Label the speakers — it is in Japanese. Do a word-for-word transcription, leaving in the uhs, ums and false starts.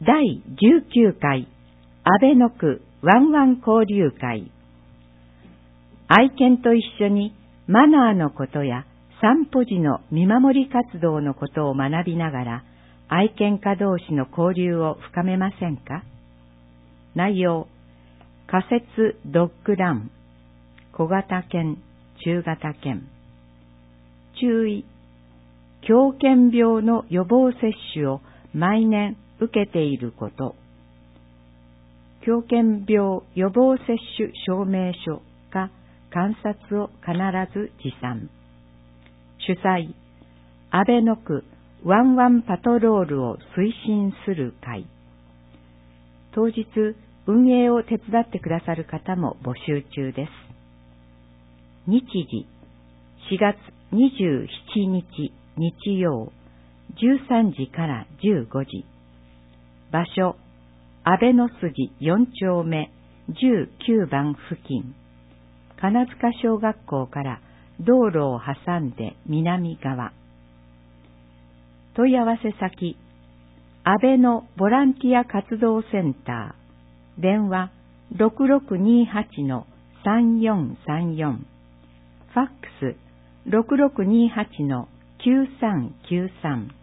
Speaker 1: だいじゅうきゅうかい安倍の区ワンワン交流会。愛犬と一緒にマナーのことや散歩時の見守り活動のことを学びながら愛犬家同士の交流を深めませんか。内容、仮設ドッグラン、小型犬、中型犬。注意、狂犬病の予防接種を毎年受けていること。狂犬病予防接種証明書か観察を必ず持参。主催、安倍の区ワンワンパトロールを推進する会。当日運営を手伝ってくださる方も募集中です。日時、しがつにじゅうしちにち日曜、じゅうさんじからじゅうごじ。場所、安倍の筋よんちょうめじゅうきゅうばん付近。金塚小学校から道路を挟んで南側。問い合わせ先、安倍のボランティア活動センター、電話 ろくろくにはちのさんよんさんよん、ファックス ろくろくにはちのきゅうさんきゅうさん。